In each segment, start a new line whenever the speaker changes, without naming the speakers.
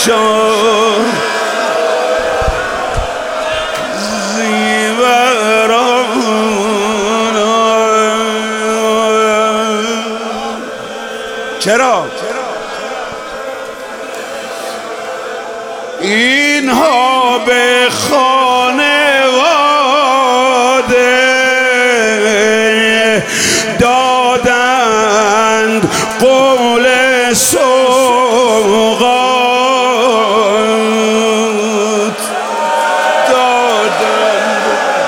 شد چرا؟ اینها به خانواده دادند قول سوغات دادند.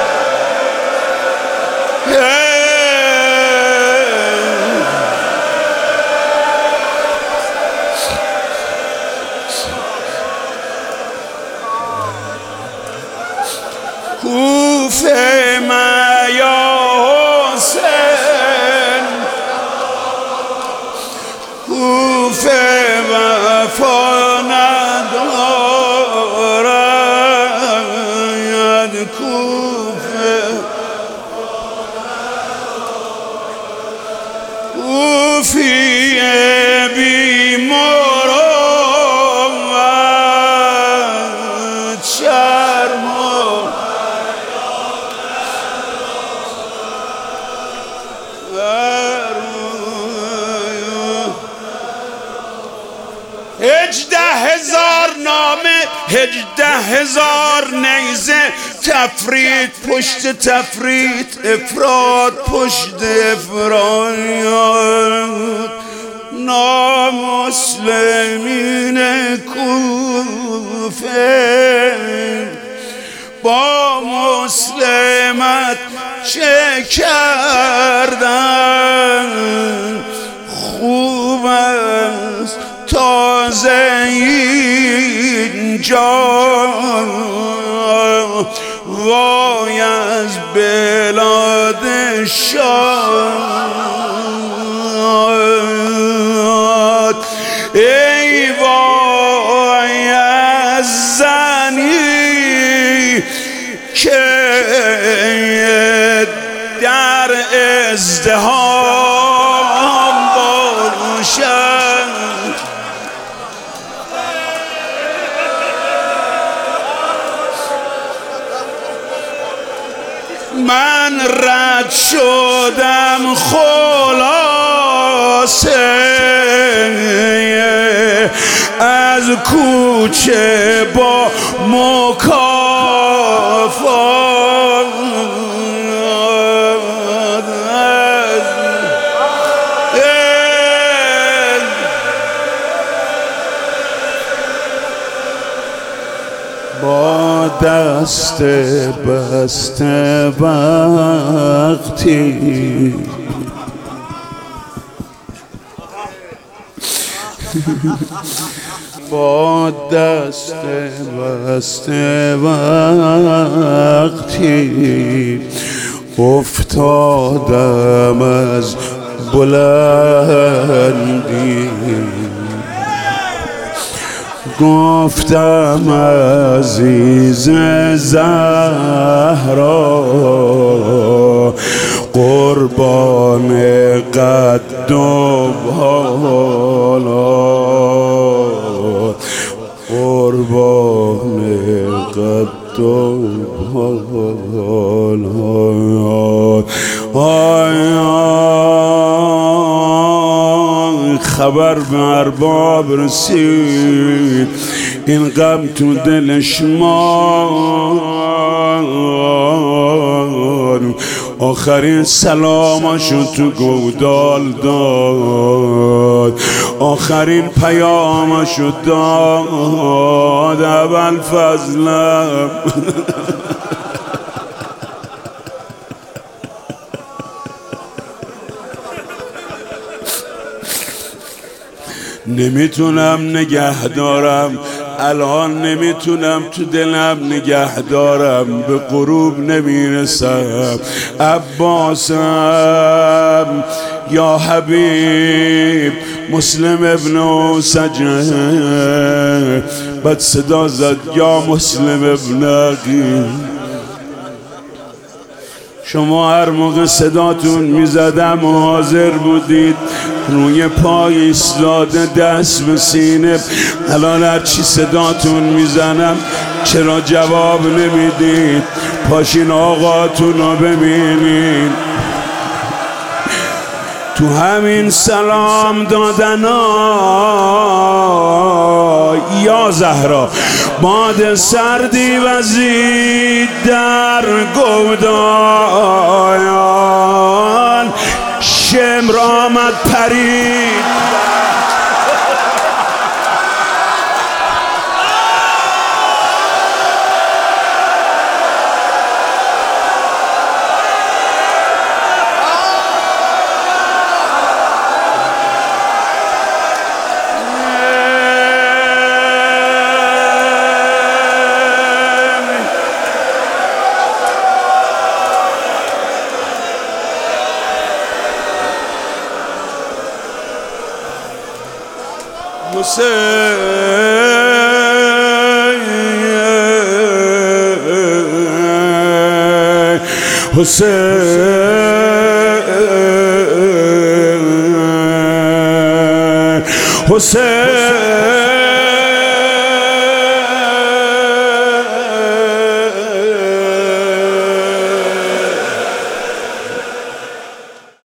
کوفه ما یا حسین کوفه وفا ندارد کوفه کوفی بیمارد شرم نامه 18,000 نیزه تفرید پشت تفرید افراد پشت افراد نامسلمین کوفه با مسلمت چه کردن خوب است تازه اینجا وای از بلاد شاد ای وای از زنی که در ازدحام باشد من رد شدم خلاصه از کوچه با مکافات با دست بسته وقتی با دست بسته وقتی افتادم از بلندی گفتم عزیز زهرا قربان قد و بالات قربان قد و بالات خبر به ارباب رسید این غم تو دلش مان آخرین سلامشو تو گودال داد آخرین پیامشو داد اول فضلم نمیتونم نگه دارم الان نمیتونم تو دلم نگه دارم به غروب نمیرسم عباسم یا حبیب مسلم ابن سجه بعد صدا زد یا مسلم ابن عقیل شما هر موقع صداتون میزدم حاضر بودید، روی پای ایستاده دست به سینه. الان هر چی صداتون میزنم چرا جواب نمیدید؟ پاشین آقاتون رو ببینید. تو همین سلام دادنا یا زهرا باد سردی وزید در گودایان، شمر آمد پرید حسین